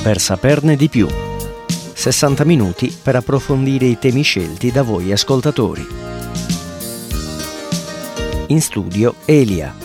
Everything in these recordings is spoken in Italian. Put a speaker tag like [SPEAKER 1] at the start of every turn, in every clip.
[SPEAKER 1] per saperne di più. 60 minuti per approfondire i temi scelti da voi ascoltatori. In studio Elia.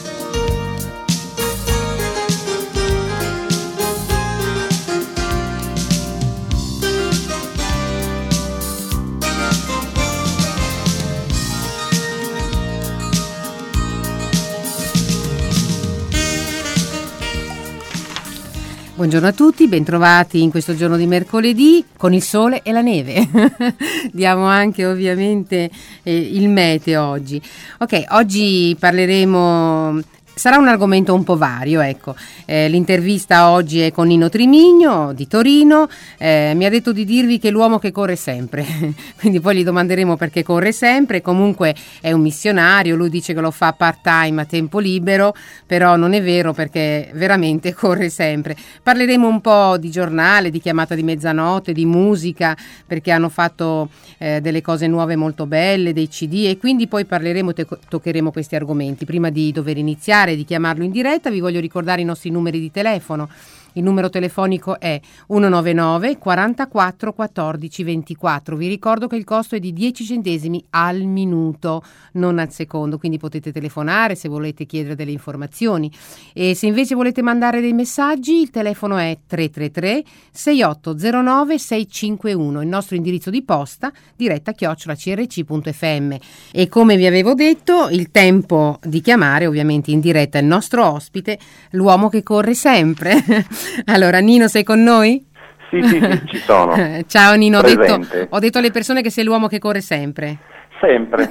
[SPEAKER 2] Buongiorno a tutti, bentrovati in questo giorno di mercoledì con il sole e la neve. Diamo anche ovviamente il meteo oggi. Ok, oggi parleremo, sarà un argomento un po' vario, ecco. L'intervista oggi è con Nino Trimigno di Torino. Mi ha detto di dirvi che è l'uomo che corre sempre, quindi poi gli domanderemo perché corre sempre. Comunque è un missionario, lui dice che lo fa part-time a tempo libero, però non è vero perché veramente corre sempre. Parleremo un po' di giornale, di chiamata di mezzanotte, di musica, perché hanno fatto delle cose nuove molto belle, dei CD, e quindi poi parleremo, toccheremo questi argomenti. Prima di dover iniziare, di chiamarlo in diretta, vi voglio ricordare i nostri numeri di telefono. Il numero telefonico è 199 44 14 24. Vi ricordo che il costo è di 10 centesimi al minuto, non al secondo, quindi potete telefonare se volete chiedere delle informazioni. E se invece volete mandare dei messaggi, il telefono è 333 6809 651, il nostro indirizzo di posta, diretta@crc.fm. E come vi avevo detto, il tempo di chiamare ovviamente in diretta il nostro ospite, l'uomo che corre sempre. Allora, Nino, sei con noi?
[SPEAKER 3] Sì, ci sono.
[SPEAKER 2] Ciao Nino, ho detto alle persone che sei l'uomo che corre sempre. Sempre.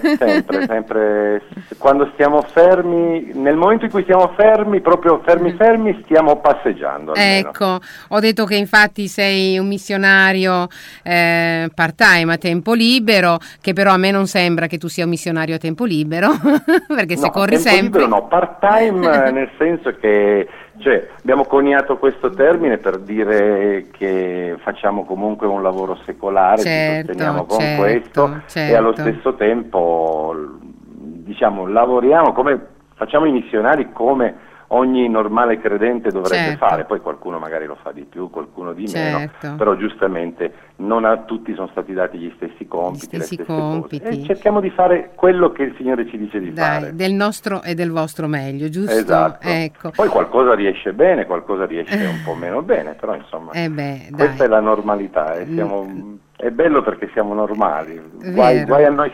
[SPEAKER 3] Quando stiamo fermi, nel momento in cui stiamo fermi, proprio fermi, stiamo passeggiando. Almeno.
[SPEAKER 2] Ecco, ho detto che infatti sei un missionario part-time a tempo libero, che però a me non sembra che tu sia un missionario a tempo libero, perché se corri sempre...
[SPEAKER 3] No, part-time nel senso che abbiamo coniato questo termine per dire che facciamo comunque un lavoro secolare, ci sosteniamo con questo e allo stesso tempo lavoriamo come facciamo i missionari, come ogni normale credente dovrebbe fare. Poi qualcuno magari lo fa di più, qualcuno di meno, però giustamente non a tutti sono stati dati gli stessi compiti, le stesse cose. E cerchiamo di fare quello che il Signore ci dice di fare.
[SPEAKER 2] Del nostro e del vostro meglio, giusto?
[SPEAKER 3] Esatto.
[SPEAKER 2] Ecco.
[SPEAKER 3] Poi qualcosa riesce bene, qualcosa riesce un po' meno bene, però insomma questa è la normalità. È bello perché siamo normali. Guai a noi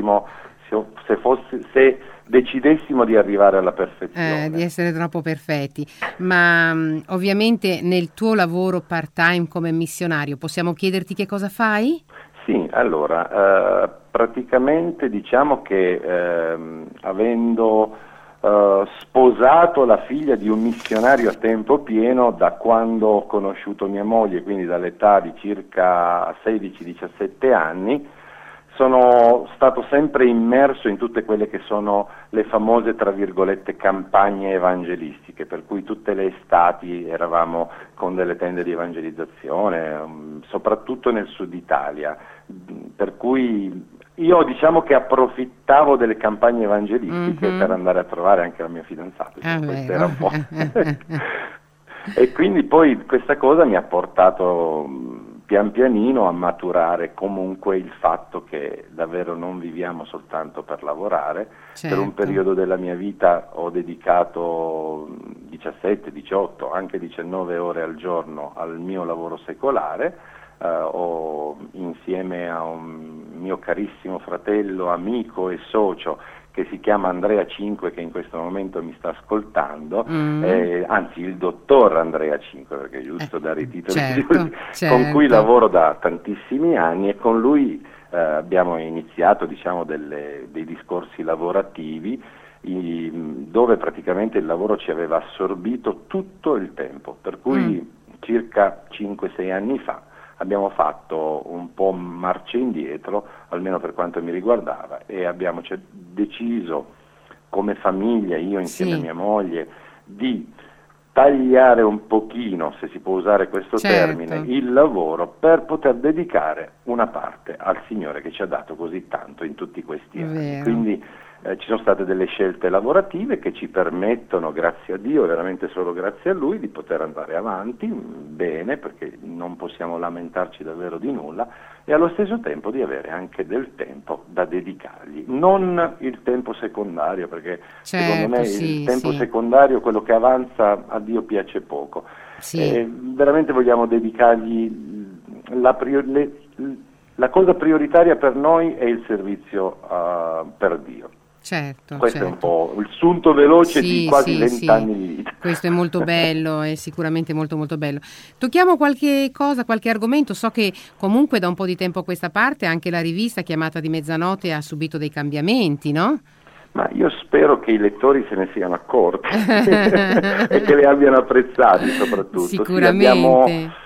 [SPEAKER 3] se decidessimo di arrivare alla perfezione.
[SPEAKER 2] Di essere troppo perfetti. Ma ovviamente nel tuo lavoro part-time come missionario possiamo chiederti che cosa fai?
[SPEAKER 3] Sì, allora, praticamente diciamo che avendo sposato la figlia di un missionario a tempo pieno da quando ho conosciuto mia moglie, quindi dall'età di circa 16-17 anni, sono stato sempre immerso in tutte quelle che sono le famose, tra virgolette, campagne evangelistiche, per cui tutte le estati eravamo con delle tende di evangelizzazione, soprattutto nel sud Italia, per cui io diciamo che approfittavo delle campagne evangelistiche per andare a trovare anche la mia fidanzata, questo era un po'. E quindi poi questa cosa mi ha portato pian pianino a maturare comunque il fatto che davvero non viviamo soltanto per lavorare. Per un periodo della mia vita ho dedicato 17, 18, anche 19 ore al giorno al mio lavoro secolare, insieme a un mio carissimo fratello, amico e socio che si chiama Andrea Cinque, che in questo momento mi sta ascoltando, anzi il dottor Andrea Cinque, perché è giusto dare i titoli, con cui lavoro da tantissimi anni, e con lui abbiamo iniziato dei discorsi lavorativi dove praticamente il lavoro ci aveva assorbito tutto il tempo, per cui circa 5-6 anni fa abbiamo fatto un po' marcia indietro, almeno per quanto mi riguardava, e abbiamo deciso come famiglia, io insieme a mia moglie, di tagliare un pochino, se si può usare questo termine, il lavoro per poter dedicare una parte al Signore che ci ha dato così tanto in tutti questi anni. Quindi ci sono state delle scelte lavorative che ci permettono, grazie a Dio, veramente solo grazie a Lui, di poter andare avanti bene, perché non possiamo lamentarci davvero di nulla, e allo stesso tempo di avere anche del tempo da dedicargli. Non il tempo secondario, perché secondo me il tempo secondario, quello che avanza, a Dio piace poco. Veramente vogliamo dedicargli la cosa prioritaria per noi è il servizio per Dio. Questo è un po' il sunto veloce di quasi 20 anni di vita.
[SPEAKER 2] Questo è molto bello, è sicuramente molto molto bello. Tocchiamo qualche cosa, qualche argomento. So che comunque da un po' di tempo a questa parte anche la rivista Chiamata di Mezzanotte ha subito dei cambiamenti, no?
[SPEAKER 3] Ma io spero che i lettori se ne siano accorti e che le abbiano apprezzati soprattutto.
[SPEAKER 2] Sicuramente.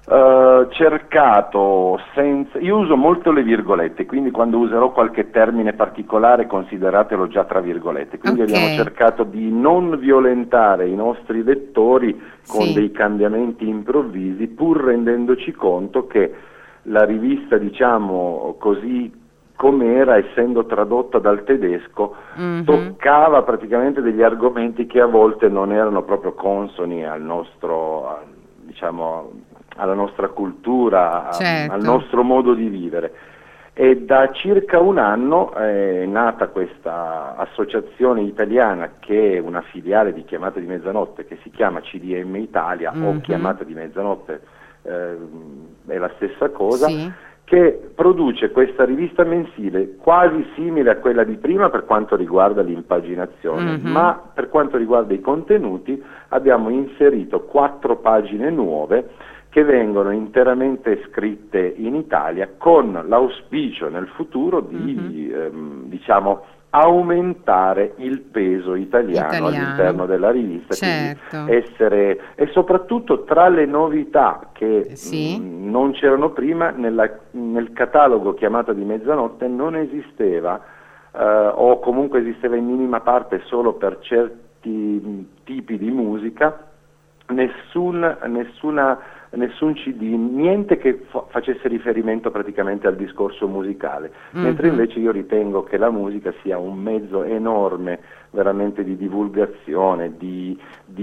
[SPEAKER 3] Cercato io uso molto le virgolette, quindi quando userò qualche termine particolare consideratelo già tra virgolette, quindi abbiamo cercato di non violentare i nostri lettori con dei cambiamenti improvvisi, pur rendendoci conto che la rivista, diciamo così com'era, essendo tradotta dal tedesco, toccava praticamente degli argomenti che a volte non erano proprio consoni al nostro, diciamo, alla nostra cultura, al nostro modo di vivere. E da circa un anno è nata questa associazione italiana, che è una filiale di Chiamata di Mezzanotte, che si chiama CDM Italia, o Chiamata di Mezzanotte, è la stessa cosa, che produce questa rivista mensile quasi simile a quella di prima per quanto riguarda l'impaginazione, ma per quanto riguarda i contenuti abbiamo inserito 4 pagine nuove che vengono interamente scritte in Italia, con l'auspicio nel futuro di diciamo aumentare il peso italiano all'interno della rivista, quindi essere, e soprattutto tra le novità che non c'erano prima nel catalogo Chiamata di Mezzanotte non esisteva, o comunque esisteva in minima parte solo per certi tipi di musica, nessun CD, niente che facesse riferimento praticamente al discorso musicale, mentre invece io ritengo che la musica sia un mezzo enorme veramente di divulgazione, di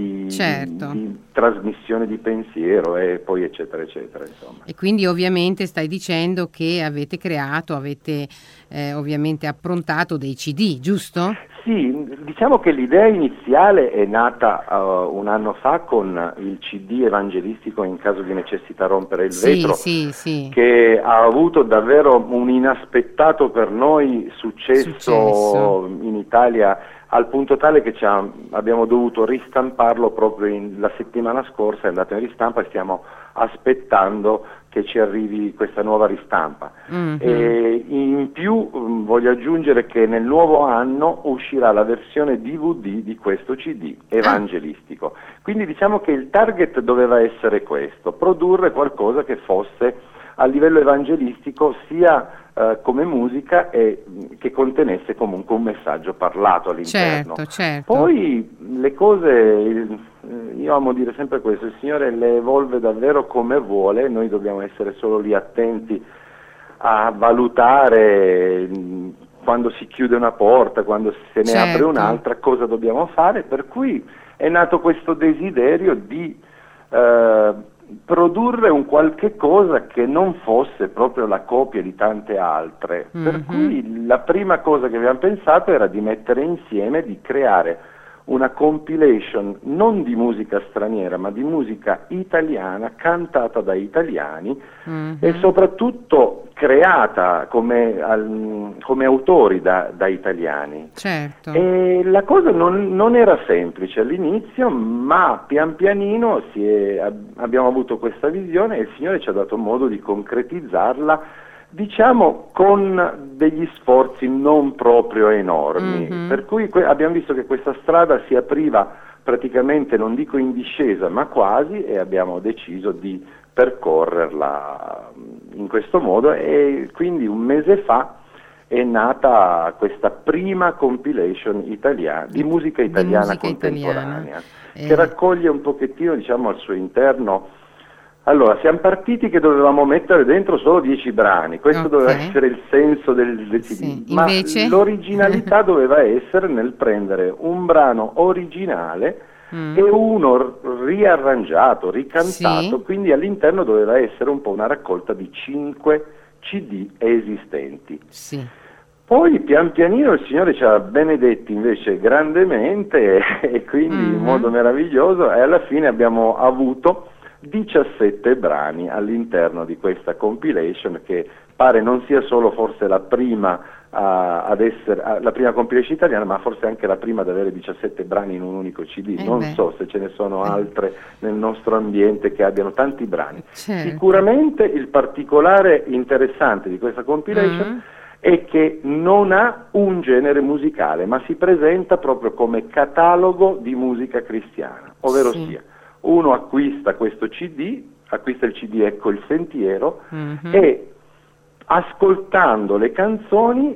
[SPEAKER 3] trasmissione di pensiero e poi eccetera eccetera, insomma.
[SPEAKER 2] E quindi ovviamente stai dicendo che avete creato, ovviamente approntato dei CD, giusto?
[SPEAKER 3] Sì, diciamo che l'idea iniziale è nata un anno fa con il CD evangelistico In caso di necessità rompere il vetro, che ha avuto davvero un inaspettato per noi successo in Italia, al punto tale che abbiamo dovuto ristamparlo proprio la settimana scorsa, è andato in ristampa e stiamo aspettando che ci arrivi questa nuova ristampa. E in più voglio aggiungere che nel nuovo anno uscirà la versione DVD di questo CD evangelistico. Quindi diciamo che il target doveva essere questo: produrre qualcosa che fosse a livello evangelistico sia come musica e che contenesse comunque un messaggio parlato all'interno. Poi le cose, io amo dire sempre questo: il Signore le evolve davvero come vuole, noi dobbiamo essere solo lì attenti a valutare quando si chiude una porta, quando se ne apre un'altra, cosa dobbiamo fare, per cui è nato questo desiderio di produrre un qualche cosa che non fosse proprio la copia di tante altre, per cui la prima cosa che abbiamo pensato era di mettere insieme, di creare una compilation non di musica straniera ma di musica italiana cantata da italiani e soprattutto creata come autori da italiani. E la cosa non era semplice all'inizio, ma pian pianino abbiamo avuto questa visione e il Signore ci ha dato modo di concretizzarla, diciamo con degli sforzi non proprio enormi, per cui abbiamo visto che questa strada si apriva praticamente, non dico in discesa, ma quasi, e abbiamo deciso di percorrerla in questo modo, e quindi un mese fa è nata questa prima compilation italiana di musica italiana contemporanea, che raccoglie un pochettino, diciamo, al suo interno Allora, siamo partiti che dovevamo mettere dentro solo 10 brani, questo doveva essere il senso del CD,
[SPEAKER 2] sì.
[SPEAKER 3] Ma
[SPEAKER 2] Invece?
[SPEAKER 3] l'originalità doveva essere nel prendere un brano originale e uno riarrangiato, ricantato,
[SPEAKER 2] Sì.
[SPEAKER 3] quindi all'interno doveva essere un po' una raccolta di 5 CD esistenti.
[SPEAKER 2] Sì.
[SPEAKER 3] Poi pian pianino il Signore ci ha benedetti invece grandemente e quindi in modo meraviglioso, e alla fine abbiamo avuto 17 brani all'interno di questa compilation, che pare non sia solo forse la prima la prima compilation italiana, ma forse anche la prima ad avere 17 brani in un unico CD. Non so se ce ne sono altre nel nostro ambiente che abbiano tanti brani.
[SPEAKER 2] Certo.
[SPEAKER 3] Sicuramente il particolare interessante di questa compilation è che non ha un genere musicale, ma si presenta proprio come catalogo di musica cristiana, ovvero sia uno acquista questo CD, acquista il CD Ecco il Sentiero, e ascoltando le canzoni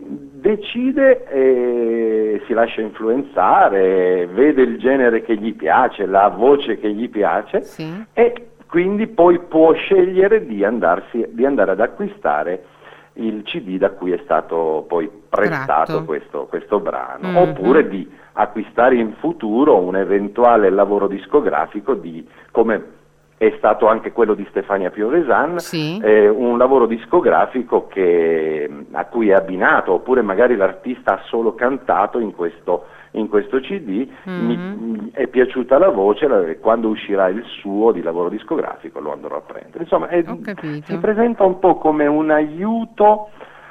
[SPEAKER 3] decide, si lascia influenzare, vede il genere che gli piace, la voce che gli piace, e quindi poi può scegliere di andare ad acquistare il CD da cui è stato poi prestato questo brano, oppure di acquistare in futuro un eventuale lavoro discografico come è stato anche quello di Stefania Piovesan, un lavoro discografico a cui è abbinato, oppure magari l'artista ha solo cantato in questo CD, mi è piaciuta la voce, quando uscirà il suo di lavoro discografico lo andrò a prendere. Insomma, si presenta un po' come un aiuto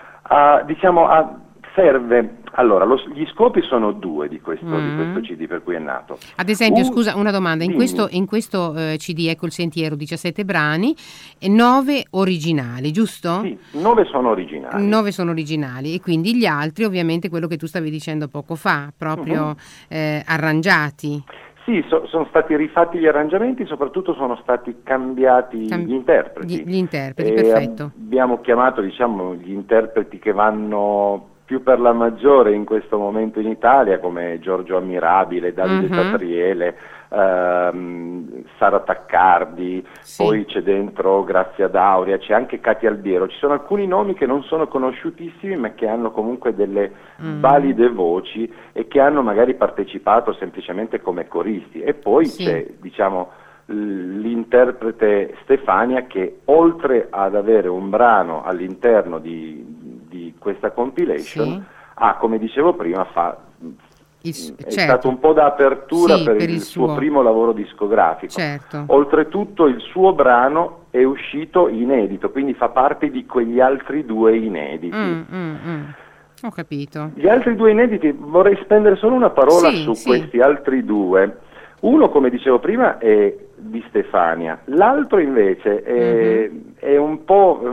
[SPEAKER 3] serve. Allora, gli scopi sono due di questo CD per cui è nato.
[SPEAKER 2] Ad esempio, scusa, una domanda, in questo CD Ecco il Sentiero, 17 brani e 9 originali, giusto?
[SPEAKER 3] Sì, 9 sono originali.
[SPEAKER 2] 9 sono originali, e quindi gli altri ovviamente quello che tu stavi dicendo poco fa, proprio arrangiati.
[SPEAKER 3] Sì, sono stati rifatti gli arrangiamenti, soprattutto sono stati cambiati gli interpreti.
[SPEAKER 2] Gli interpreti, perfetto.
[SPEAKER 3] Abbiamo chiamato, gli interpreti che vanno più per la maggiore in questo momento in Italia, come Giorgio Ammirabile, Davide Tatriele, Sara Taccardi, poi c'è dentro Grazia D'Auria, c'è anche Katia Albiero. Ci sono alcuni nomi che non sono conosciutissimi, ma che hanno comunque delle valide voci e che hanno magari partecipato semplicemente come coristi. E poi c'è, l'interprete Stefania, che oltre ad avere un brano all'interno di questa compilation ha, come dicevo prima, è stato un po' da apertura per il suo primo lavoro discografico. Oltretutto il suo brano è uscito inedito, quindi fa parte di quegli altri 2 inediti.
[SPEAKER 2] Ho capito.
[SPEAKER 3] Gli altri 2 inediti, vorrei spendere solo una parola su questi altri 2. Uno, come dicevo prima, è di Stefania, l'altro invece è un po'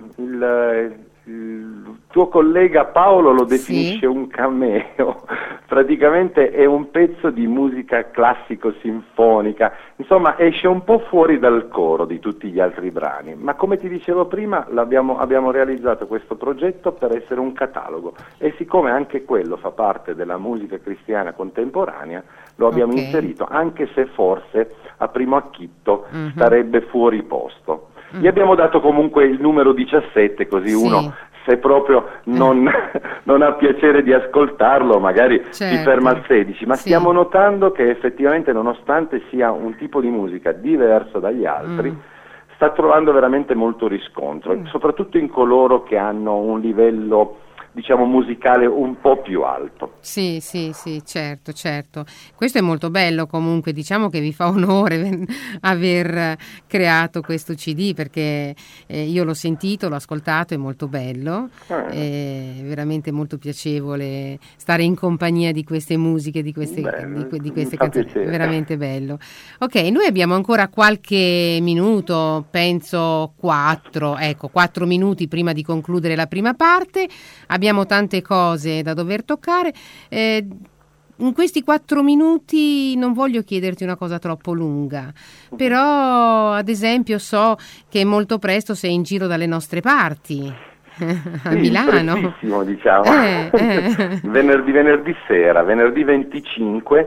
[SPEAKER 3] il tuo collega Paolo lo definisce un cameo, praticamente è un pezzo di musica classico-sinfonica, insomma esce un po' fuori dal coro di tutti gli altri brani, ma come ti dicevo prima abbiamo realizzato questo progetto per essere un catalogo, e siccome anche quello fa parte della musica cristiana contemporanea, lo abbiamo inserito, anche se forse a primo acchitto starebbe fuori posto. Gli abbiamo dato comunque il numero 17, così uno, se proprio non ha piacere di ascoltarlo, magari si ferma al 16, ma stiamo notando che effettivamente, nonostante sia un tipo di musica diverso dagli altri, sta trovando veramente molto riscontro, soprattutto in coloro che hanno un livello, diciamo, musicale un po' più alto.
[SPEAKER 2] Sì, certo. Questo è molto bello, comunque, diciamo che vi fa onore aver creato questo CD, perché io l'ho sentito, l'ho ascoltato, è molto bello, è veramente molto piacevole stare in compagnia di queste musiche, di queste canzoni, è veramente bello. Ok, noi abbiamo ancora qualche minuto, penso 4 minuti prima di concludere la prima parte. Abbiamo tante cose da dover toccare. In questi 4 minuti non voglio chiederti una cosa troppo lunga, però ad esempio so che molto presto sei in giro dalle nostre parti, a Milano.
[SPEAKER 3] Prestissimo, diciamo. Venerdì sera, venerdì 25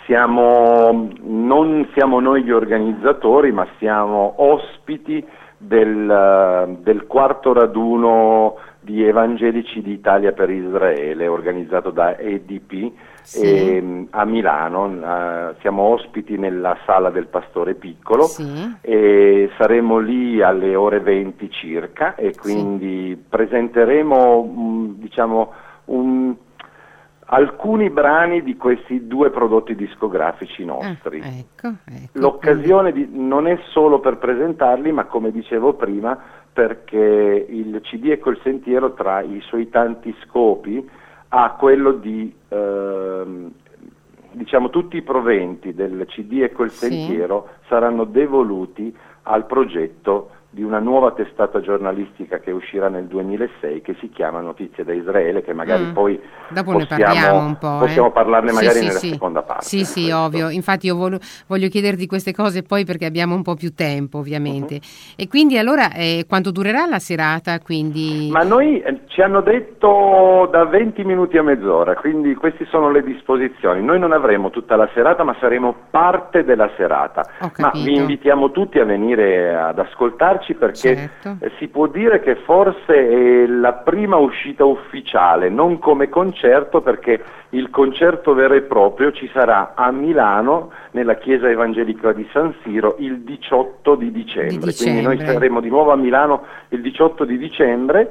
[SPEAKER 3] non siamo noi gli organizzatori, ma siamo ospiti del quarto raduno di Evangelici d'Italia per Israele, organizzato da EDP,
[SPEAKER 2] sì.
[SPEAKER 3] a Milano. Siamo ospiti nella sala del Pastore Piccolo,
[SPEAKER 2] Sì.
[SPEAKER 3] e saremo lì alle ore 20 circa, e quindi presenteremo alcuni brani di questi 2 prodotti discografici nostri.
[SPEAKER 2] Ecco.
[SPEAKER 3] L'occasione non è solo per presentarli, ma come dicevo prima, perché il CD Ecco il Sentiero, tra i suoi tanti scopi, ha quello di tutti i proventi del CD Ecco il Sentiero saranno devoluti al progetto di una nuova testata giornalistica che uscirà nel 2006, che si chiama Notizie da Israele, che magari poi
[SPEAKER 2] dopo ne parliamo un po'.
[SPEAKER 3] Possiamo parlarne magari nella
[SPEAKER 2] sì.
[SPEAKER 3] seconda parte.
[SPEAKER 2] Sì, ovvio. Infatti io voglio chiederti queste cose poi, perché abbiamo un po' più tempo, ovviamente. E quindi allora quanto durerà la serata? Quindi...
[SPEAKER 3] Ma noi ci hanno detto da 20 minuti a mezz'ora, quindi queste sono le disposizioni. Noi non avremo tutta la serata, ma saremo parte della serata. Ma vi invitiamo tutti a venire ad ascoltarci, perché si può dire che forse è la prima uscita ufficiale, non come concerto, perché il concerto vero e proprio ci sarà a Milano, nella chiesa evangelica di San Siro, il 18 di dicembre. Quindi noi saremo di nuovo a Milano il 18 di dicembre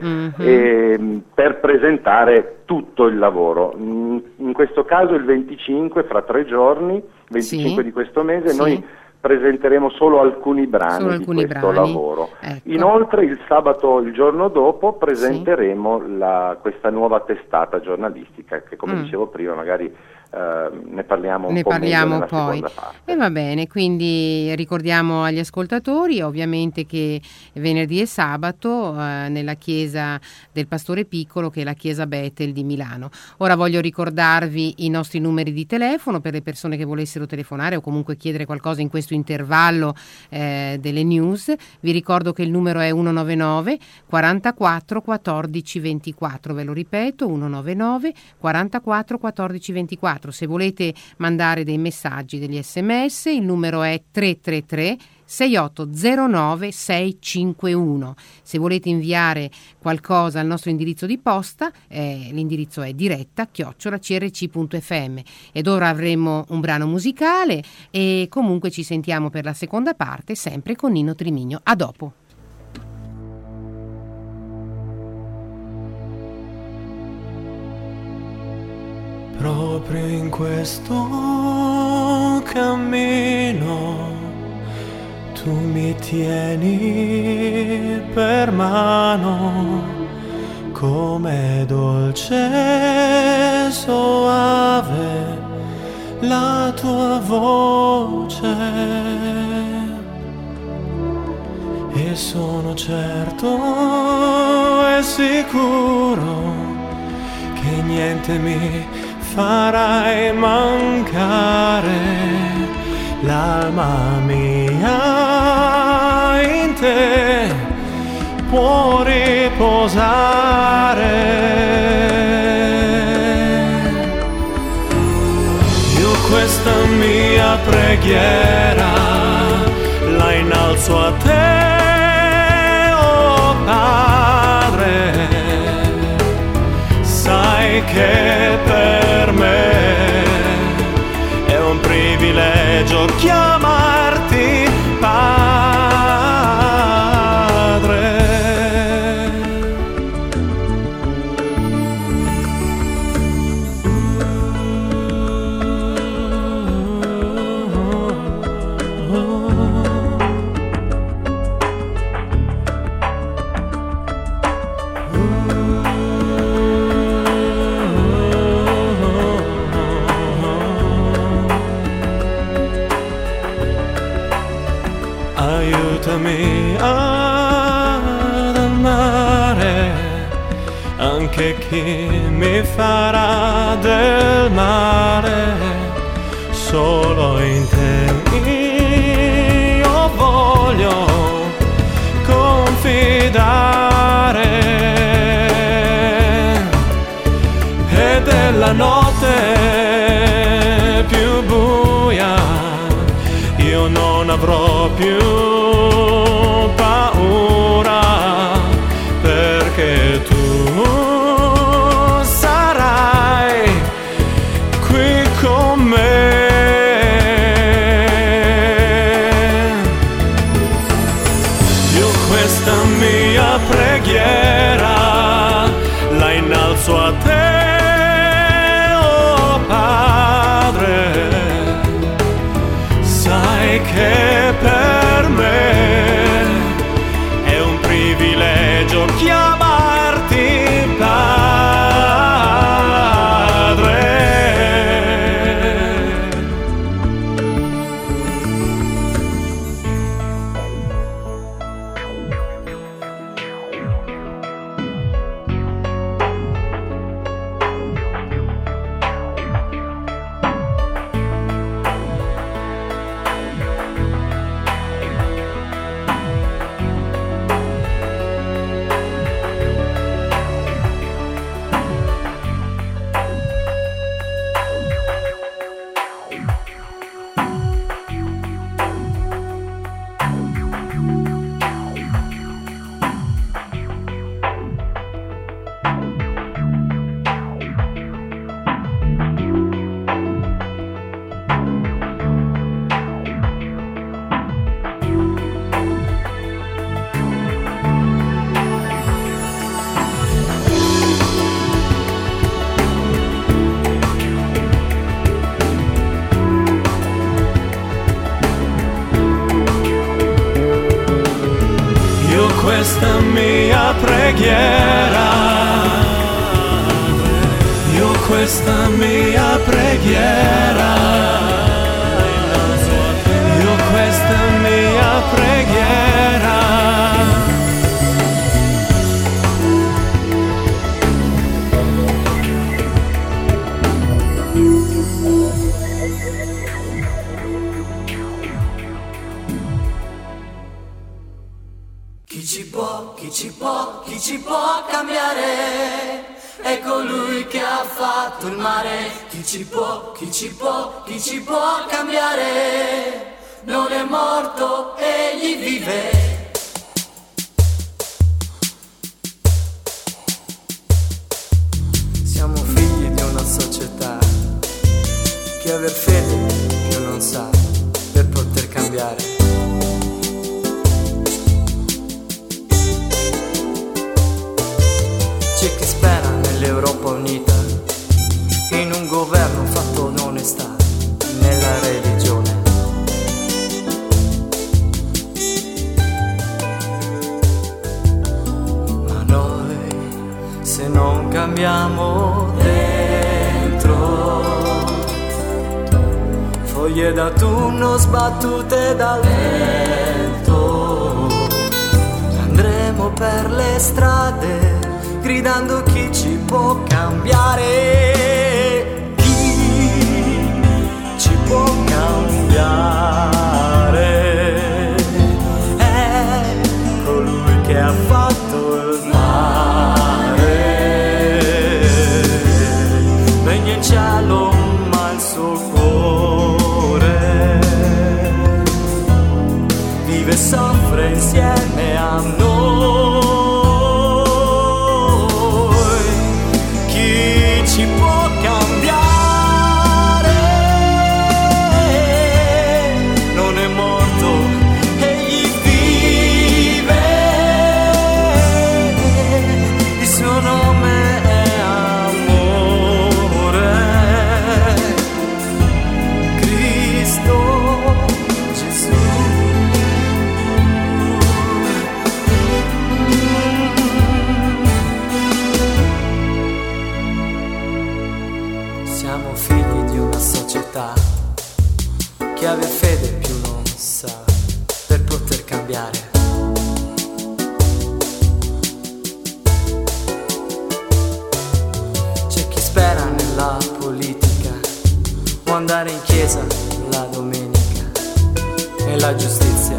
[SPEAKER 3] per presentare tutto il lavoro. In questo caso il 25, fra 3 giorni, 25 di questo mese, noi presenteremo solo alcuni brani di questo lavoro. Ecco. Inoltre il sabato, il giorno dopo, presenteremo questa nuova testata giornalistica, che come dicevo prima magari ne parliamo un po' meglio nella seconda parte.
[SPEAKER 2] E va bene, quindi ricordiamo agli ascoltatori ovviamente che venerdì e sabato nella chiesa del Pastore Piccolo, che è la chiesa Bethel di Milano. Ora voglio ricordarvi i nostri numeri di telefono per le persone che volessero telefonare o comunque chiedere qualcosa in questo intervallo delle news. Vi ricordo che il numero è 199 44 14 24, ve lo ripeto, 199 44 14 24. Se volete mandare dei messaggi, degli sms, il numero è 333 6809 651. Se volete inviare qualcosa al nostro indirizzo di posta, l'indirizzo è diretta@crc.fm. Ed ora avremo un brano musicale e comunque ci sentiamo per la seconda parte, sempre con Nino Trimigno. A dopo.
[SPEAKER 4] Proprio in questo cammino tu mi tieni per mano, come dolce soave la tua voce, e sono certo e sicuro che niente mi farai mancare. L'alma mia in te può riposare. Io questa mia preghiera la innalzo a te, oh Padre. Sai che per me è un privilegio chiamarti Padre. Aiutami ad amare anche chi mi farà del male. Solo in te io voglio confidare, e della notte più buia avrò più paura, perché tu sarai qui con me. Io questa mia preghiera la innalzo a te, oh Padre. Sai che per me è un privilegio chiamarti Padre. Questa mia preghiera, io questa mia preghiera, io questa mia preghiera.
[SPEAKER 5] Chi ci può cambiare? È colui che ha fatto il mare. Chi ci può cambiare? Non è morto, egli vive. Siamo figli di una società che aver fede più non sa per poter cambiare. C'è chi spera nell'Europa unita, in un governo fatto d'onestà, nella religione. Ma noi, se non cambiamo dentro, foglie d'autunno sbattute dal vento, andremo per le strade gridando chi ci può cambiare, chi ci può cambiare, è colui che ha fatto il mare, regna in cielo ma il suo cuore vive e soffre insieme a noi. Ci può cambiare, non è morto, egli vive, il suo nome è amore, Cristo Gesù. Siamo figli di una società che aver fede più non sa per poter cambiare. C'è chi spera nella politica, può andare in chiesa la domenica, nella giustizia.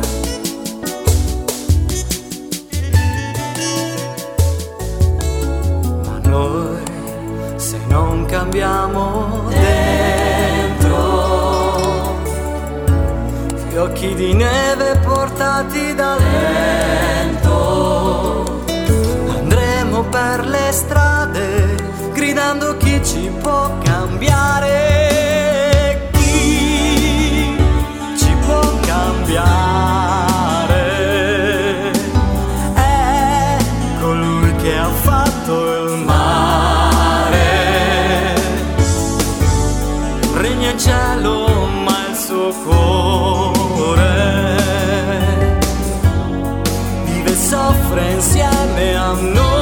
[SPEAKER 5] Ma noi, se non cambiamo dentro, fiocchi occhi di neve portati dal vento. Andremo per le strade gridando chi ci può cambiare, chi ci può cambiare. È colui che ha fatto il mare. Regna in cielo ma il suo cuore vive e soffre insieme a noi.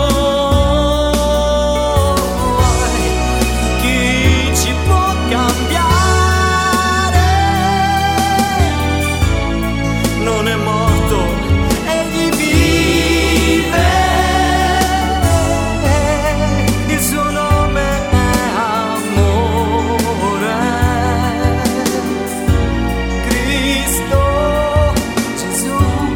[SPEAKER 5] Chi ci può cambiare non è morto, egli vive. Il suo nome è amore. Cristo Gesù.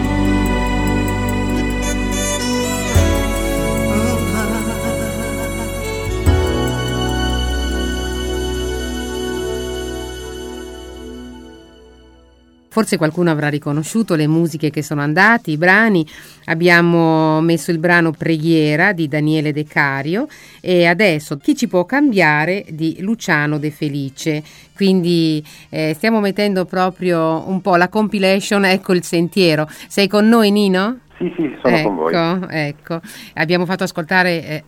[SPEAKER 2] Forse qualcuno avrà riconosciuto le musiche che sono andate, i brani. Abbiamo messo il brano Preghiera di Daniele De Cario e adesso Chi ci può cambiare di Luciano De Felice. Quindi stiamo mettendo proprio un po' la compilation Ecco il sentiero. Sei con noi, Nino?
[SPEAKER 3] Sì, sono con voi.
[SPEAKER 2] Ecco, abbiamo fatto ascoltare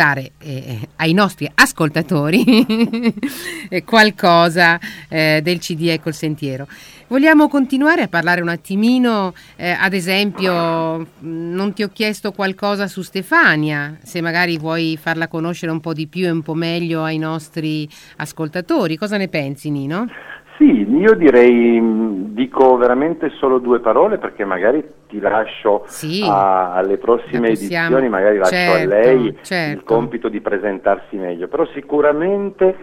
[SPEAKER 2] ai nostri ascoltatori qualcosa del CD Ecco il sentiero. Vogliamo continuare a parlare un attimino, ad esempio, non ti ho chiesto qualcosa su Stefania, se magari vuoi farla conoscere un po' di più e un po' meglio ai nostri ascoltatori. Cosa ne pensi, Nino?
[SPEAKER 3] Sì, io direi, dico veramente solo due parole perché magari ti lascio alle prossime edizioni, magari lascio a lei il compito di presentarsi meglio, però sicuramente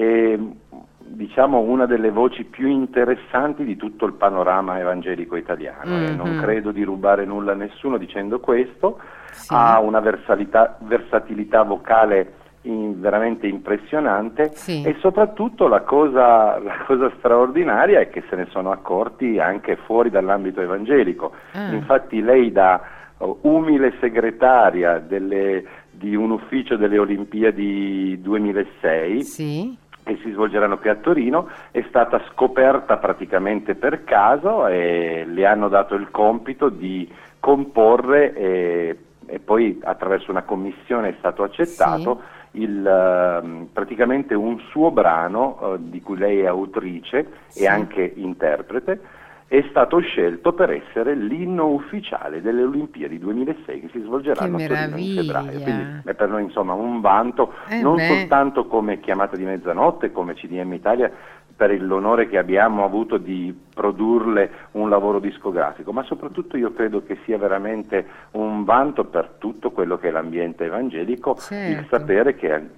[SPEAKER 3] diciamo una delle voci più interessanti di tutto il panorama evangelico italiano. Non credo di rubare nulla a nessuno dicendo questo, ha una versatilità vocale veramente impressionante e soprattutto la cosa straordinaria è che se ne sono accorti anche fuori dall'ambito evangelico. Infatti lei da umile segretaria di un ufficio delle Olimpiadi 2006 che si svolgeranno qui a Torino è stata scoperta praticamente per caso e le hanno dato il compito di comporre e poi attraverso una commissione è stato accettato praticamente un suo brano di cui lei è autrice e anche interprete, è stato scelto per essere l'inno ufficiale delle Olimpiadi 2006 che si svolgeranno a Torino in febbraio. Quindi è per noi insomma un vanto, soltanto come chiamata di mezzanotte, come CDM Italia, per l'onore che abbiamo avuto di produrle un lavoro discografico, ma soprattutto io credo che sia veramente un vanto per tutto quello che è l'ambiente evangelico, il sapere che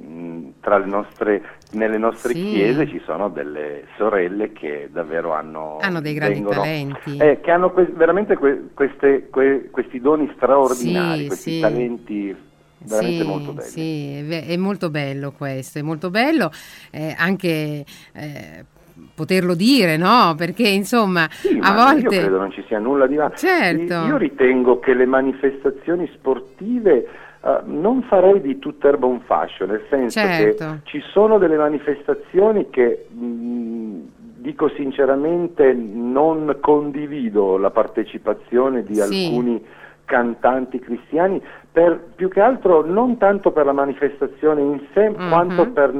[SPEAKER 3] nelle nostre chiese ci sono delle sorelle che davvero hanno
[SPEAKER 2] dei grandi talenti,
[SPEAKER 3] che hanno veramente questi doni straordinari, questi talenti veramente molto belli.
[SPEAKER 2] Sì, è molto bello questo, è molto bello anche poterlo dire, no? Perché insomma a volte
[SPEAKER 3] io credo non ci sia nulla di male. Io ritengo che le manifestazioni sportive non farei di tutt'erba un fascio, nel senso che ci sono delle manifestazioni che dico sinceramente non condivido la partecipazione di alcuni cantanti cristiani, più che altro non tanto per la manifestazione in sé, quanto per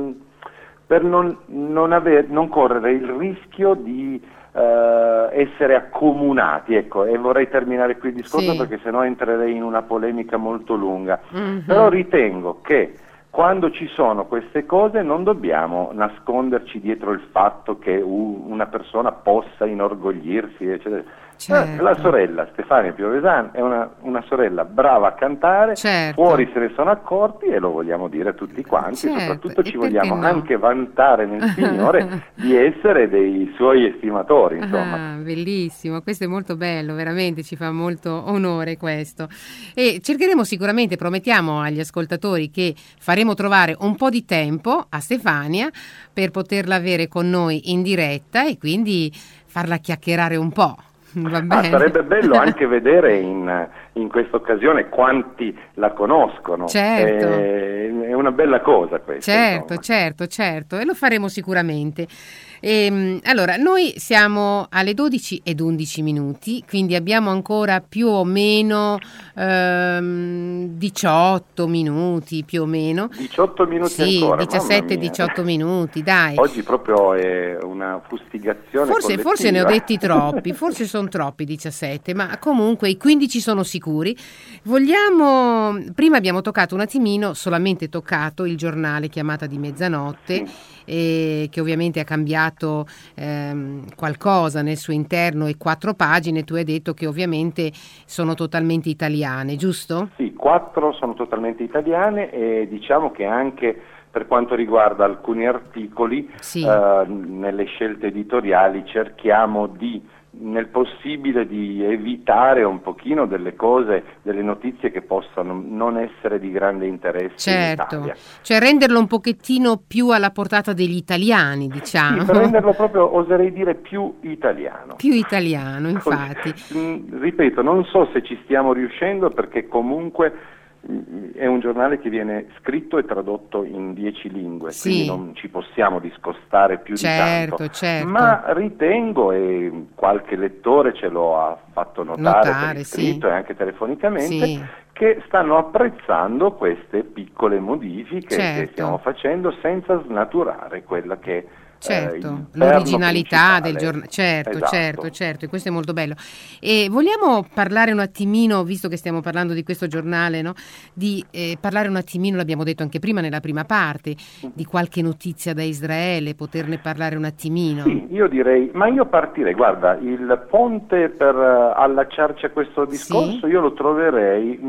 [SPEAKER 3] non correre il rischio di essere accomunati, ecco, e vorrei terminare qui il discorso perché sennò entrerei in una polemica molto lunga, però ritengo che quando ci sono queste cose non dobbiamo nasconderci dietro il fatto che una persona possa inorgoglirsi, eccetera. La sorella Stefania Piovesan è una sorella brava a cantare, fuori se ne sono accorti e lo vogliamo dire tutti quanti, soprattutto ci vogliamo anche vantare nel Signore di essere dei suoi estimatori, insomma.
[SPEAKER 2] Bellissimo, questo è molto bello, veramente ci fa molto onore questo, e cercheremo sicuramente, promettiamo agli ascoltatori che faremo trovare un po' di tempo a Stefania per poterla avere con noi in diretta e quindi farla chiacchierare un po'. Va bene.
[SPEAKER 3] Sarebbe bello anche vedere in questa occasione quanti la conoscono.
[SPEAKER 2] Certo.
[SPEAKER 3] È una bella cosa questa.
[SPEAKER 2] Certo, e lo faremo sicuramente. Allora, noi siamo alle 12:11, quindi abbiamo ancora più o meno 18 minuti, più o meno.
[SPEAKER 3] 18 minuti
[SPEAKER 2] sì,
[SPEAKER 3] ancora,
[SPEAKER 2] 17-18 minuti, dai.
[SPEAKER 3] Oggi proprio è una fustigazione collettiva.
[SPEAKER 2] Forse ne ho detti troppi, forse sono troppi 17, ma comunque i 15 sono sicuri. Prima abbiamo toccato un attimino, solamente toccato, il giornale Chiamata di mezzanotte, che ovviamente ha cambiato qualcosa nel suo interno, e 4 pagine, tu hai detto che ovviamente sono totalmente italiane, giusto?
[SPEAKER 3] Sì, 4 sono totalmente italiane, e diciamo che anche per quanto riguarda alcuni articoli,
[SPEAKER 2] sì,
[SPEAKER 3] nelle scelte editoriali cerchiamo nel possibile di evitare un pochino delle cose, delle notizie che possano non essere di grande interesse in Italia.
[SPEAKER 2] Cioè renderlo un pochettino più alla portata degli italiani, diciamo.
[SPEAKER 3] Sì, per renderlo proprio, oserei dire, più italiano.
[SPEAKER 2] Più italiano, infatti.
[SPEAKER 3] Ripeto, non so se ci stiamo riuscendo, perché comunque è un giornale che viene scritto e tradotto in 10 lingue,
[SPEAKER 2] sì,
[SPEAKER 3] quindi non ci possiamo discostare più di tanto.
[SPEAKER 2] Certo.
[SPEAKER 3] Ma ritengo, e qualche lettore ce lo ha fatto notare per iscritto, sì, e anche telefonicamente, sì, che stanno apprezzando queste piccole modifiche, certo, che stiamo facendo, senza snaturare quella che
[SPEAKER 2] l'originalità del giornale.
[SPEAKER 3] Esatto.
[SPEAKER 2] Certo, e questo è molto bello. E vogliamo parlare un attimino, visto che stiamo parlando di questo giornale, no? Di parlare un attimino, l'abbiamo detto anche prima nella prima parte, di qualche notizia da Israele, poterne parlare un attimino.
[SPEAKER 3] Sì, io partirei, guarda, il ponte per allacciarci a questo discorso, sì, io lo troverei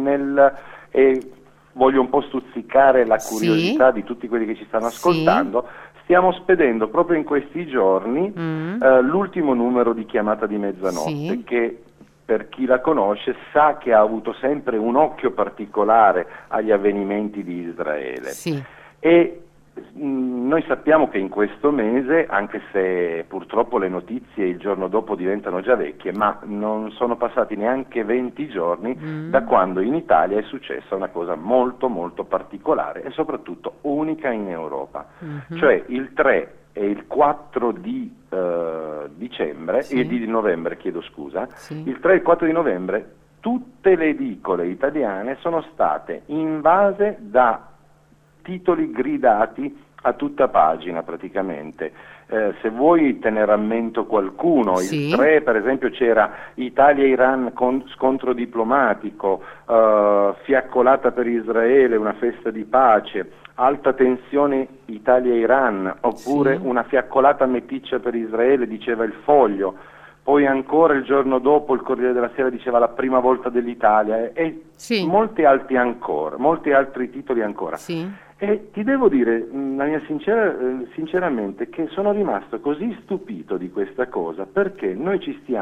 [SPEAKER 3] voglio un po' stuzzicare la curiosità, sì, di tutti quelli che ci stanno ascoltando. Sì. Stiamo spedendo proprio in questi giorni l'ultimo numero di Chiamata di mezzanotte, sì, che per chi la conosce sa che ha avuto sempre un occhio particolare agli avvenimenti di Israele.
[SPEAKER 2] Sì.
[SPEAKER 3] E noi sappiamo che in questo mese, anche se purtroppo le notizie il giorno dopo diventano già vecchie, ma non sono passati neanche 20 giorni da quando in Italia è successa una cosa molto molto particolare e soprattutto unica in Europa. Cioè il 3 e il 4 di dicembre, sì, di novembre, chiedo scusa, sì, il 3 e il 4 di novembre tutte le edicole italiane sono state invase da titoli gridati a tutta pagina praticamente. Se vuoi te ne rammento qualcuno, sì, il 3 per esempio c'era Italia-Iran scontro diplomatico, fiaccolata per Israele, una festa di pace, alta tensione Italia-Iran, oppure sì, una fiaccolata meticcia per Israele, diceva il Foglio. Poi ancora il giorno dopo il Corriere della Sera diceva la prima volta dell'Italia, e sì, molti altri titoli ancora.
[SPEAKER 2] Sì.
[SPEAKER 3] E ti devo dire, la mia sinceramente, che sono rimasto così stupito di questa cosa, perché noi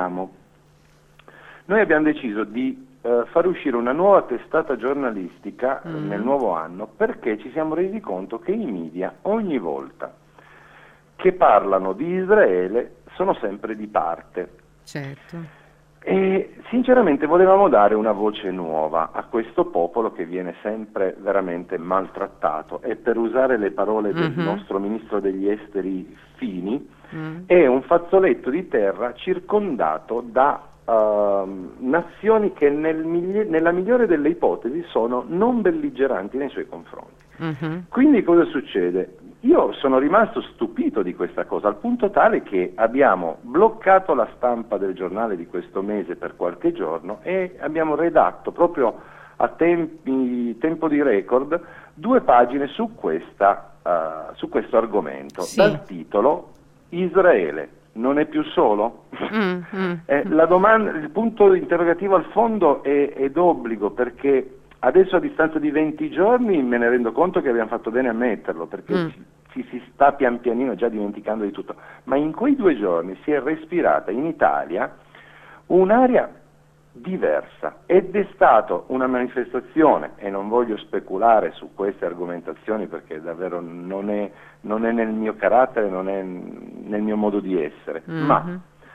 [SPEAKER 3] abbiamo deciso di far uscire una nuova testata giornalistica nel nuovo anno, perché ci siamo resi conto che i media ogni volta che parlano di Israele sono sempre di parte.
[SPEAKER 2] Certo.
[SPEAKER 3] E sinceramente volevamo dare una voce nuova a questo popolo che viene sempre veramente maltrattato, e per usare le parole del nostro ministro degli esteri Fini, è un fazzoletto di terra circondato da nazioni che nella migliore delle ipotesi sono non belligeranti nei suoi confronti. Quindi cosa succede? Io sono rimasto stupito di questa cosa, al punto tale che abbiamo bloccato la stampa del giornale di questo mese per qualche giorno e abbiamo redatto proprio a tempo di record 2 pagine su questo argomento, sì, dal titolo Israele non è più solo? La domanda, il punto interrogativo al fondo è d'obbligo, perché adesso a distanza di 20 giorni me ne rendo conto che abbiamo fatto bene a metterlo, perché ci si sta pian pianino già dimenticando di tutto, ma in quei 2 giorni si è respirata in Italia un'aria diversa, ed è stata una manifestazione, e non voglio speculare su queste argomentazioni perché davvero non è nel mio carattere, non è nel mio modo di essere, ma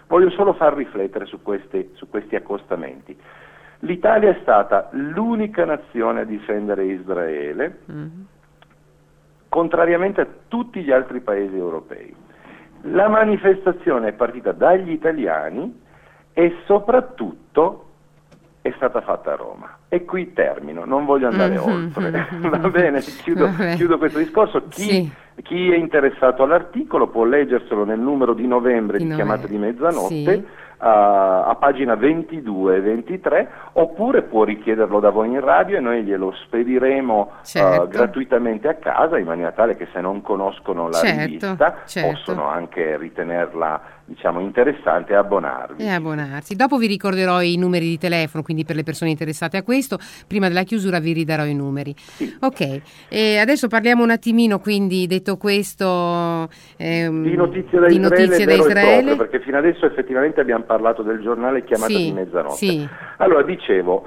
[SPEAKER 3] Voglio solo far riflettere su questi accostamenti. L'Italia è stata l'unica nazione a difendere Israele, contrariamente a tutti gli altri paesi europei. La manifestazione è partita dagli italiani e soprattutto è stata fatta a Roma. E qui termino, non voglio andare oltre. Va bene, chiudo questo discorso. Chi è interessato all'articolo può leggerselo nel numero di novembre di Chiamata di Mezzanotte, a pagina 22 e 23, oppure può richiederlo da voi in radio e noi glielo spediremo gratuitamente a casa, in maniera tale che se non conoscono la rivista possono anche ritenerla, diciamo, interessante e abbonarvi.
[SPEAKER 2] E abbonarsi. Dopo vi ricorderò i numeri di telefono, quindi per le persone interessate a questo, prima della chiusura vi ridarò i numeri.
[SPEAKER 3] Sì.
[SPEAKER 2] Ok, e adesso parliamo un attimino, quindi, detto questo,
[SPEAKER 3] di notizie da Israele, perché fino adesso effettivamente abbiamo parlato del giornale Chiamata di Mezzanotte.
[SPEAKER 2] Sì.
[SPEAKER 3] Allora, dicevo,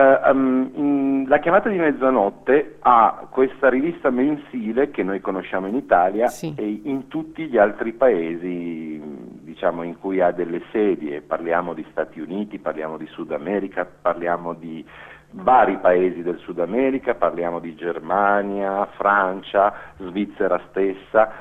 [SPEAKER 3] la Chiamata di Mezzanotte ha questa rivista mensile che noi conosciamo in Italia e in tutti gli altri paesi, diciamo, in cui ha delle sedie. Parliamo di Stati Uniti, parliamo di Sud America, parliamo di vari paesi del Sud America, parliamo di Germania, Francia, Svizzera stessa,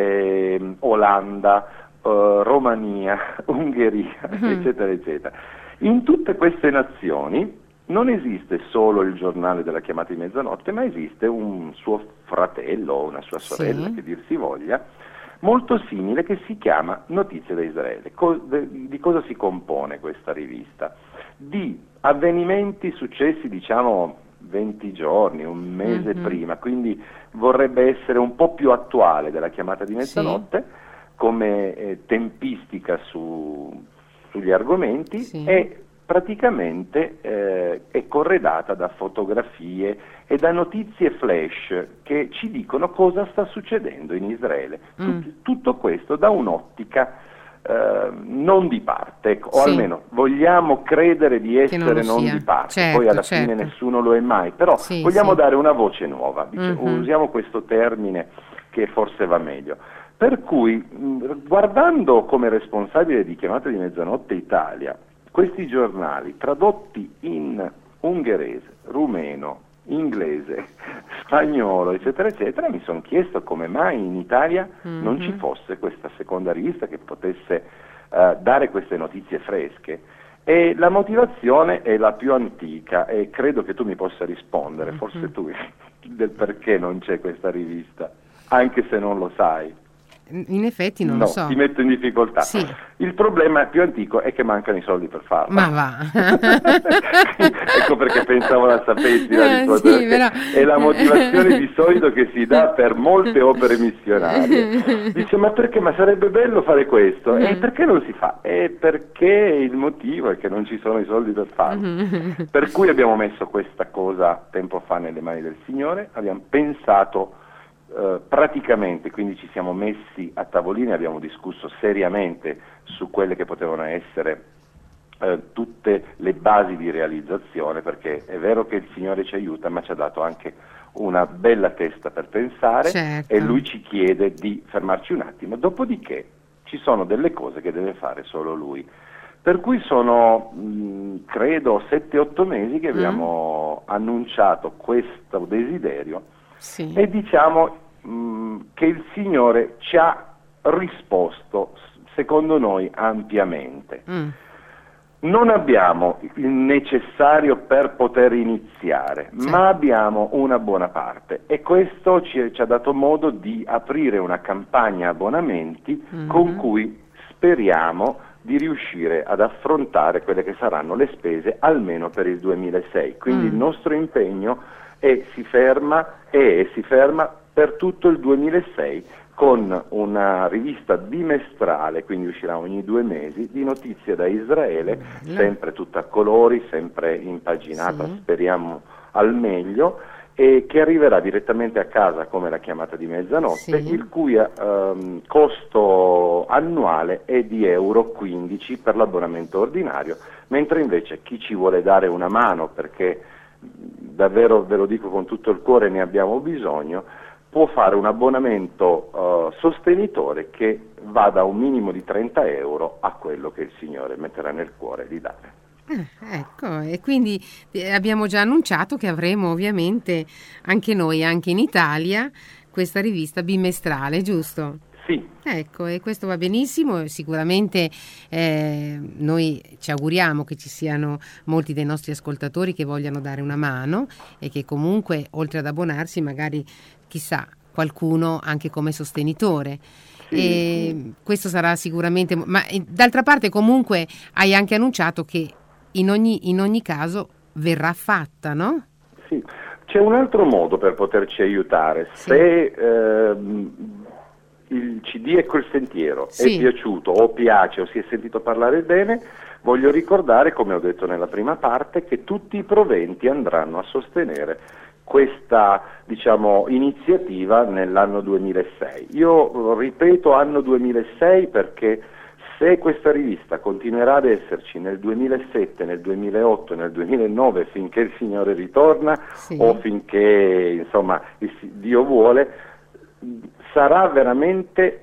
[SPEAKER 3] Olanda, Romania, Ungheria, eccetera, eccetera. In tutte queste nazioni non esiste solo il giornale della Chiamata di Mezzanotte, ma esiste un suo fratello o una sua sorella, che dir si voglia, molto simile, che si chiama Notizie da Israele. Di cosa si compone questa rivista? Di avvenimenti successi, diciamo, 20 giorni, un mese prima, quindi vorrebbe essere un po' più attuale della Chiamata di Mezzanotte, come tempistica sugli argomenti, e praticamente è corredata da fotografie e da notizie flash che ci dicono cosa sta succedendo in Israele. Tutto questo da un'ottica non di parte, o almeno vogliamo credere di essere non di parte, poi alla fine nessuno lo è mai, però vogliamo dare una voce nuova, usiamo questo termine che forse va meglio. Per cui, guardando come responsabile di Chiamata di Mezzanotte Italia questi giornali tradotti in ungherese, rumeno, inglese, spagnolo, eccetera, eccetera, mi sono chiesto come mai in Italia non ci fosse questa seconda rivista che potesse dare queste notizie fresche. E la motivazione è la più antica e credo che tu mi possa rispondere, forse tu, del perché non c'è questa rivista, anche se non lo sai.
[SPEAKER 2] In effetti non lo so.
[SPEAKER 3] Ti metto in difficoltà. Il problema più antico è che mancano i soldi per farla.
[SPEAKER 2] Ma va.
[SPEAKER 3] Ecco perché pensavo la sapessi la risposta. È la motivazione di solito che si dà per molte opere missionarie. Dice, ma perché? Ma sarebbe bello fare questo. E perché non si fa? Perché il motivo è che non ci sono i soldi per farlo. Per cui abbiamo messo questa cosa tempo fa nelle mani del Signore, abbiamo pensato praticamente, quindi ci siamo messi a tavolino e abbiamo discusso seriamente su quelle che potevano essere tutte le basi di realizzazione, perché è vero che il Signore ci aiuta, ma ci ha dato anche una bella testa per pensare, e Lui ci chiede di fermarci un attimo, dopodiché ci sono delle cose che deve fare solo Lui. Per cui sono, credo, 7-8 mesi che abbiamo annunciato questo desiderio, e diciamo che il Signore ci ha risposto, secondo noi, ampiamente. Non abbiamo il necessario per poter iniziare, ma abbiamo una buona parte, e questo ci ha dato modo di aprire una campagna abbonamenti con cui speriamo di riuscire ad affrontare quelle che saranno le spese almeno per il 2006. Quindi il nostro impegno si ferma per tutto il 2006 con una rivista bimestrale, quindi uscirà ogni 2 mesi, di notizie da Israele, sempre tutta a colori, sempre impaginata, speriamo al meglio, e che arriverà direttamente a casa come la Chiamata di Mezzanotte, il cui costo annuale è di €15 per l'abbonamento ordinario, mentre invece chi ci vuole dare una mano, perché davvero ve lo dico con tutto il cuore, ne abbiamo bisogno, può fare un abbonamento sostenitore che va da un minimo di 30 euro a quello che il Signore metterà nel cuore di dare.
[SPEAKER 2] Ecco, e quindi abbiamo già annunciato che avremo ovviamente anche noi, anche in Italia, questa rivista bimestrale, giusto?
[SPEAKER 3] Sì.
[SPEAKER 2] Ecco, e questo va benissimo, sicuramente noi ci auguriamo che ci siano molti dei nostri ascoltatori che vogliano dare una mano e che comunque, oltre ad abbonarsi, magari, chissà, qualcuno anche come sostenitore.
[SPEAKER 3] Sì.
[SPEAKER 2] E questo sarà sicuramente, ma d'altra parte comunque hai anche annunciato che in ogni caso verrà fatta, no?
[SPEAKER 3] Sì. C'è un altro modo per poterci aiutare.
[SPEAKER 2] Sì.
[SPEAKER 3] Se il CD Ecco il Sentiero
[SPEAKER 2] Sì.
[SPEAKER 3] è piaciuto o piace o si è sentito parlare bene, voglio ricordare, come ho detto nella prima parte, che tutti i proventi andranno a sostenere questa, iniziativa nell'anno 2006. Io ripeto anno 2006 perché se questa rivista continuerà ad esserci nel 2007, nel 2008 e nel 2009 finché il Signore ritorna,
[SPEAKER 2] Sì.
[SPEAKER 3] o finché Dio vuole, sarà veramente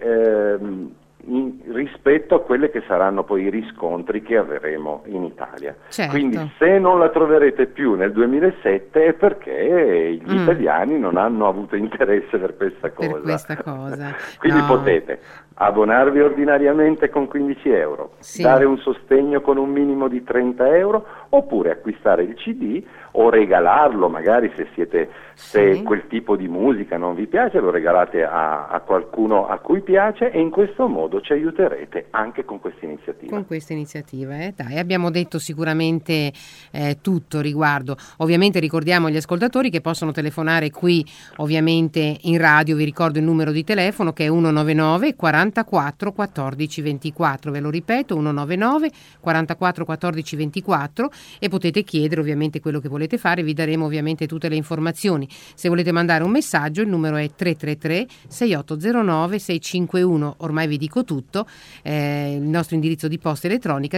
[SPEAKER 3] rispetto a quelle che saranno poi i riscontri che avremo in Italia.
[SPEAKER 2] Certo.
[SPEAKER 3] Quindi se non la troverete più nel 2007 è perché gli italiani non hanno avuto interesse per questa cosa.
[SPEAKER 2] Per questa cosa.
[SPEAKER 3] Quindi
[SPEAKER 2] No.
[SPEAKER 3] potete abbonarvi ordinariamente con 15 euro,
[SPEAKER 2] Sì.
[SPEAKER 3] dare un sostegno con un minimo di 30 euro, oppure acquistare il CD o regalarlo, magari se
[SPEAKER 2] Sì.
[SPEAKER 3] quel tipo di musica non vi piace, lo regalate a qualcuno a cui piace, e in questo modo ci aiuterete anche con questa iniziativa.
[SPEAKER 2] Con questa iniziativa, dai, abbiamo detto sicuramente tutto riguardo. Ovviamente ricordiamo agli ascoltatori che possono telefonare qui, ovviamente in radio. Vi ricordo il numero di telefono che è 199 44 14 24, ve lo ripeto, 199 44 14 24, e potete chiedere ovviamente quello che volete fare, vi daremo ovviamente tutte le informazioni. Se volete mandare un messaggio, il numero è 333 6809 651, ormai vi dico tutto, il nostro indirizzo di posta elettronica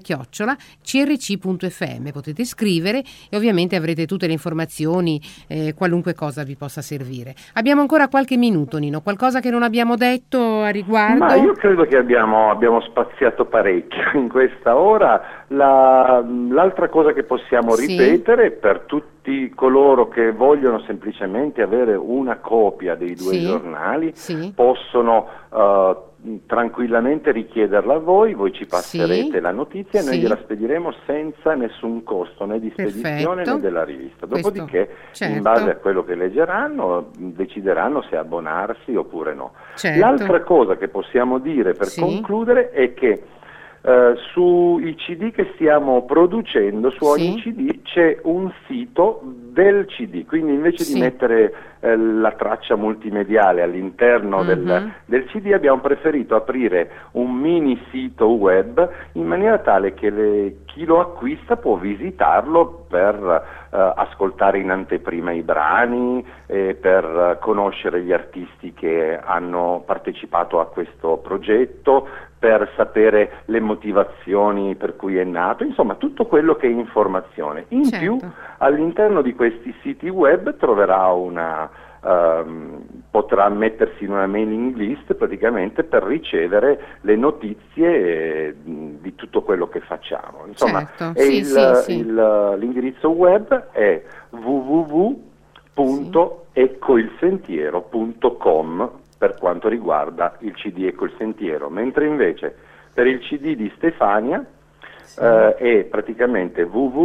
[SPEAKER 2] diretta@crc.fm, potete scrivere e ovviamente avrete tutte le informazioni, qualunque cosa vi possa servire. Abbiamo ancora qualche minuto, Nino, qualcosa che non abbiamo detto a riguardo?
[SPEAKER 3] Ma io credo che abbiamo spaziato parecchio in questa ora. L'altra cosa che possiamo
[SPEAKER 2] Sì.
[SPEAKER 3] ripetere per tutti coloro che vogliono semplicemente avere una copia dei due
[SPEAKER 2] Sì.
[SPEAKER 3] giornali,
[SPEAKER 2] Sì.
[SPEAKER 3] possono tranquillamente richiederla a voi ci passerete
[SPEAKER 2] Sì.
[SPEAKER 3] la notizia e noi
[SPEAKER 2] Sì.
[SPEAKER 3] gliela spediremo senza nessun costo né di spedizione
[SPEAKER 2] Perfetto.
[SPEAKER 3] né della rivista.
[SPEAKER 2] Questo,
[SPEAKER 3] Dopodiché,
[SPEAKER 2] certo.
[SPEAKER 3] in base a quello che leggeranno, decideranno se abbonarsi oppure no.
[SPEAKER 2] Certo.
[SPEAKER 3] L'altra cosa che possiamo dire per
[SPEAKER 2] Sì.
[SPEAKER 3] concludere è che sui CD che stiamo producendo, su ogni
[SPEAKER 2] Sì.
[SPEAKER 3] CD c'è un sito del CD, quindi invece
[SPEAKER 2] Sì.
[SPEAKER 3] di mettere la traccia multimediale all'interno del CD abbiamo preferito aprire un mini sito web in maniera tale che chi lo acquista può visitarlo per ascoltare in anteprima i brani, per conoscere gli artisti che hanno partecipato a questo progetto, per sapere le motivazioni per cui è nato, insomma tutto quello che è informazione. In
[SPEAKER 2] Certo.
[SPEAKER 3] più all'interno di questi siti web troverà potrà mettersi in una mailing list praticamente per ricevere le notizie di tutto quello che facciamo. Insomma,
[SPEAKER 2] Certo.
[SPEAKER 3] e
[SPEAKER 2] Sì.
[SPEAKER 3] l'indirizzo web è www.eccoilsentiero.com per quanto riguarda il CD Ecco il Sentiero, mentre invece per il CD di Stefania è praticamente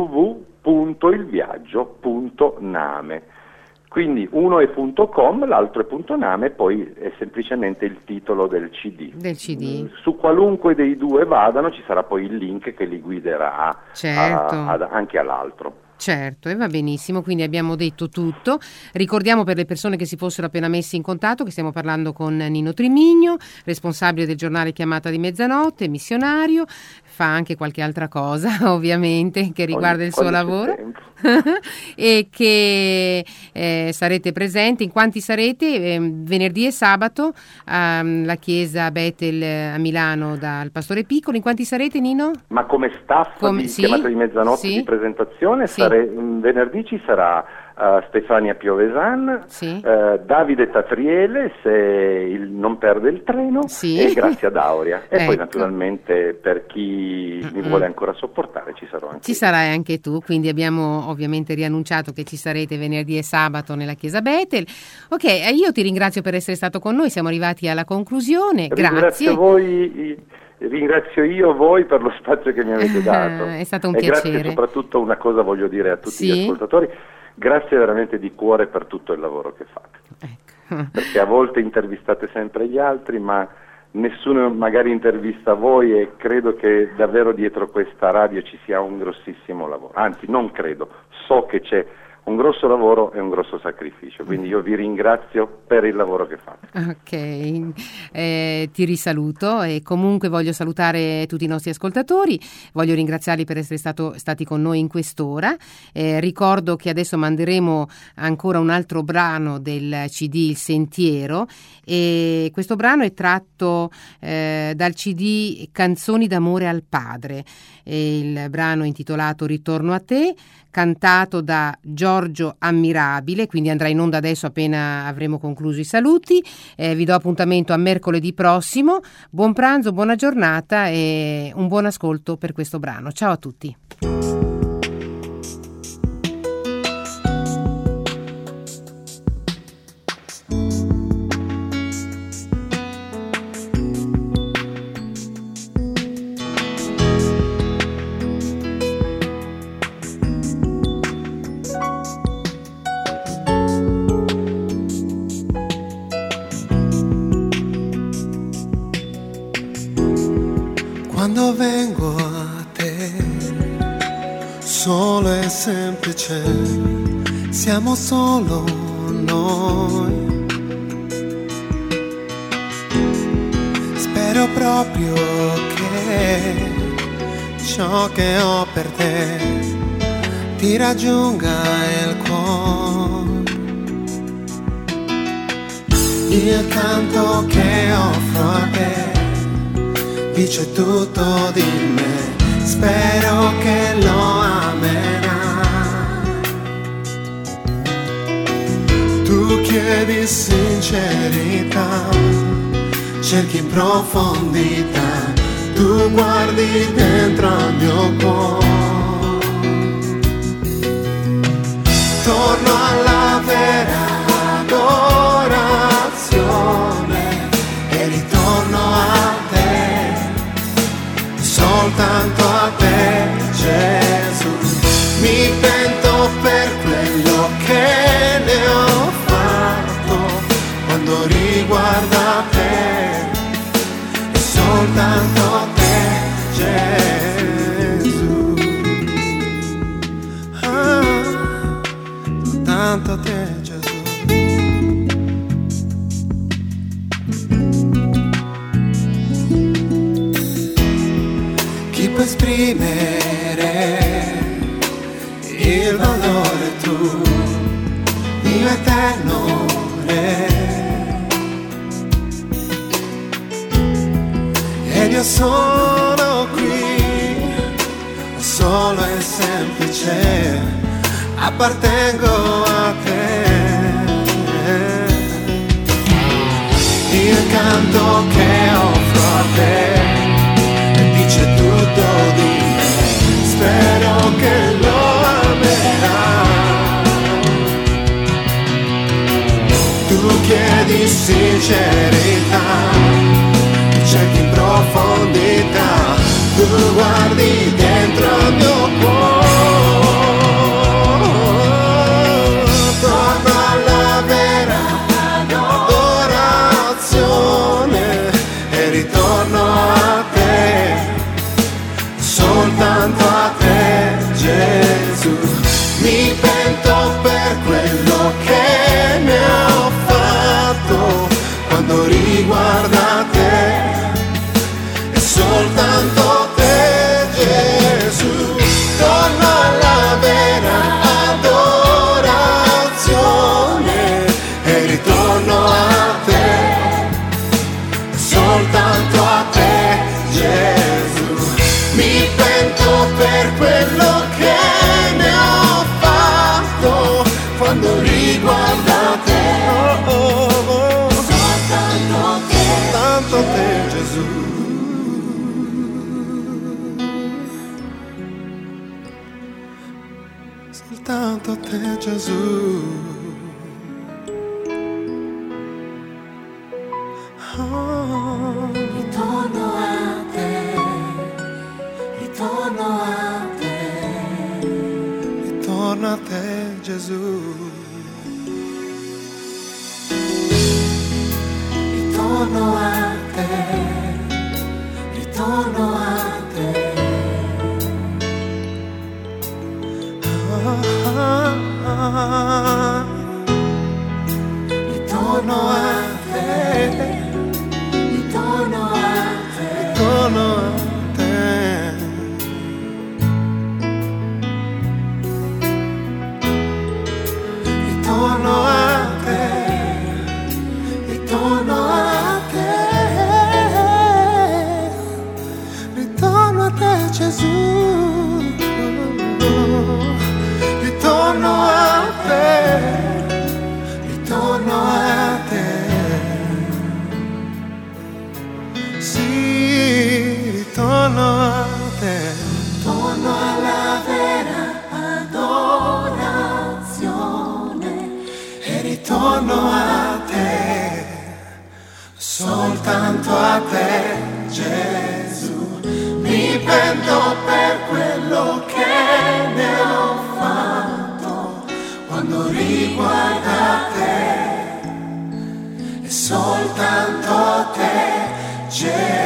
[SPEAKER 3] www.ilviaggio.name. Quindi uno è .com, l'altro è .name, poi è semplicemente il titolo del CD.
[SPEAKER 2] Del CD.
[SPEAKER 3] Su qualunque dei due vadano ci sarà poi il link che li guiderà
[SPEAKER 2] Certo.
[SPEAKER 3] anche all'altro.
[SPEAKER 2] Certo, e va benissimo, quindi abbiamo detto tutto. Ricordiamo per le persone che si fossero appena messi in contatto che stiamo parlando con Nino Trimigno, responsabile del giornale Chiamata di Mezzanotte, missionario, fa anche qualche altra cosa ovviamente che riguarda il suo
[SPEAKER 3] Quando c'è
[SPEAKER 2] lavoro
[SPEAKER 3] tempo.
[SPEAKER 2] e che sarete presenti. In quanti sarete? Venerdì e sabato alla chiesa Bethel a Milano dal Pastore Piccolo. In quanti sarete, Nino?
[SPEAKER 3] Ma come staff di
[SPEAKER 2] sì,
[SPEAKER 3] Chiamata di Mezzanotte
[SPEAKER 2] sì,
[SPEAKER 3] di presentazione
[SPEAKER 2] sì.
[SPEAKER 3] venerdì ci sarà Stefania Piovesan,
[SPEAKER 2] sì.
[SPEAKER 3] Davide Tatriele, se non perde il treno,
[SPEAKER 2] sì.
[SPEAKER 3] e Grazia Dauria. E
[SPEAKER 2] Ecco.
[SPEAKER 3] poi naturalmente per chi mi vuole ancora sopportare ci sarò anche
[SPEAKER 2] Ci
[SPEAKER 3] io.
[SPEAKER 2] sarai anche tu, quindi abbiamo ovviamente riannunciato che ci sarete venerdì e sabato nella chiesa Bethel. Ok, io ti ringrazio per essere stato con noi, siamo arrivati alla conclusione, grazie.
[SPEAKER 3] Ringrazio io voi per lo spazio che mi avete dato.
[SPEAKER 2] È stato un
[SPEAKER 3] e
[SPEAKER 2] piacere.
[SPEAKER 3] Grazie soprattutto, una cosa voglio dire a tutti
[SPEAKER 2] Sì.
[SPEAKER 3] gli ascoltatori, grazie veramente di cuore per tutto il lavoro che fate.
[SPEAKER 2] Ecco.
[SPEAKER 3] Perché a volte intervistate sempre gli altri, ma nessuno magari intervista voi, e credo che davvero dietro questa radio ci sia un grossissimo lavoro. Anzi, non credo, so che c'è un grosso lavoro e un grosso sacrificio, quindi io vi ringrazio per il lavoro che fate.
[SPEAKER 2] Ok, ti risaluto e comunque voglio salutare tutti i nostri ascoltatori, voglio ringraziarli per essere stati con noi in quest'ora. Ricordo che adesso manderemo ancora un altro brano del CD Il Sentiero, e questo brano è tratto dal CD Canzoni d'amore al padre. Il brano è intitolato Ritorno a te, cantato da Giorgio Ammirabile, quindi andrà in onda adesso appena avremo concluso i saluti. Vi do appuntamento a mercoledì prossimo. Buon pranzo, buona giornata e un buon ascolto per questo brano. Ciao a tutti.
[SPEAKER 6] Quando vengo a te, solo e semplice, siamo solo noi. Spero proprio che ciò che ho per te ti raggiunga il cuore. Il canto che offro a te dice tutto di me, spero che lo amerai. Tu chiedi sincerità, cerchi in profondità, tu guardi dentro al mio cuore. Torno alla vera adorazione e ritorno a soltanto a te, Gesù. Mi pento per quello che ne ho fatto, quando riguarda te, e soltanto a te, Gesù. Soltanto a te, Gesù. Puoi esprimere il valore tu, mio eterno Re, ed io sono qui, solo e semplice, appartengo a te. Il canto che offro a te dice tutto di me, spero che lo amerai. Tu chiedi sincerità, cerchi in profondità, tu guardi dentro al mio cuore. Torno alla vera adorazione e ritorno a te, soltanto a te, Gesù. Mi pento per quello che ne ho fatto, quando riguarda te, e soltanto te, Gesù. Torno alla vera adorazione e ritorno a te, soltanto a te, Gesù. Mi pento per quello che ne ho fatto, soltanto a te Gesù. Oh.
[SPEAKER 7] Ritorno a te, ritorno a te,
[SPEAKER 6] ritorno a te Gesù.
[SPEAKER 7] Ritorno a te, ritorno a te. Ritorno a te, ritorno a te,
[SPEAKER 6] ritorno a te. Ritorno a te, ritorno a te, ritorno a te Gesù. Ritorno a te, ritorno a te. Sì, ritorno a te.
[SPEAKER 7] Torno alla vera adorazione
[SPEAKER 6] E ritorno a te, soltanto a te Gesù. Mi pento per quello che ne ho fatto, quando riguarda te, e soltanto a te Gesù.